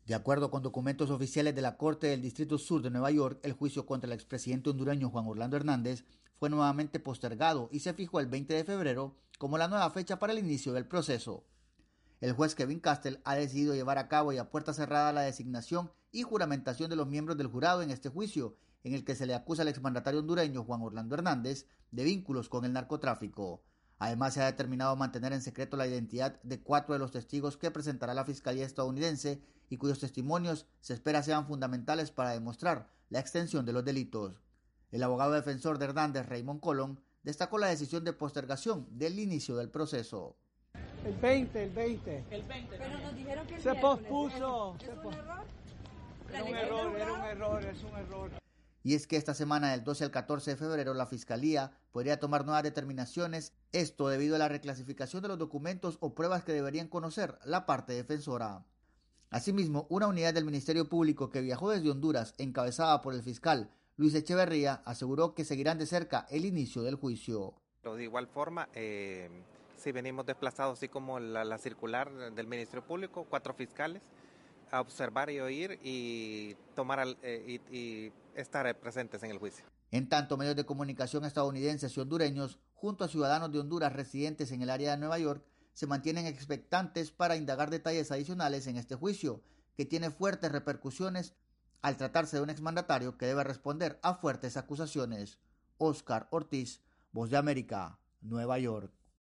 De acuerdo con documentos oficiales de la Corte del Distrito Sur de Nueva York, el juicio contra el expresidente hondureño Juan Orlando Hernández fue nuevamente postergado y se fijó el 20 de febrero como la nueva fecha para el inicio del proceso. El juez Kevin Castel ha decidido llevar a cabo y a puerta cerrada la designación y juramentación de los miembros del jurado en este juicio, en el que se le acusa al exmandatario hondureño Juan Orlando Hernández de vínculos con el narcotráfico. Además, se ha determinado mantener en secreto la identidad de 4 de los testigos que presentará la Fiscalía estadounidense y cuyos testimonios se espera sean fundamentales para demostrar la extensión de los delitos. El abogado defensor de Hernández, Raymond Colón, destacó la decisión de postergación del inicio del proceso. El 20. Pero nos dijeron que el Se miércoles. pospuso. ¿Es un error? Era un error. Y es que esta semana del 12 al 14 de febrero la Fiscalía podría tomar nuevas determinaciones, esto debido a la reclasificación de los documentos o pruebas que deberían conocer la parte defensora. Asimismo, una unidad del Ministerio Público que viajó desde Honduras, encabezada por el fiscal Luis Echeverría, aseguró que seguirán de cerca el inicio del juicio. De igual forma, si venimos desplazados, así como la circular del Ministerio Público, 4 fiscales, a observar y oír y tomar y estar presentes en el juicio. En tanto, medios de comunicación estadounidenses y hondureños, junto a ciudadanos de Honduras residentes en el área de Nueva York, se mantienen expectantes para indagar detalles adicionales en este juicio, que tiene fuertes repercusiones al tratarse de un exmandatario que debe responder a fuertes acusaciones. Oscar Ortiz, Voz de América, Nueva York.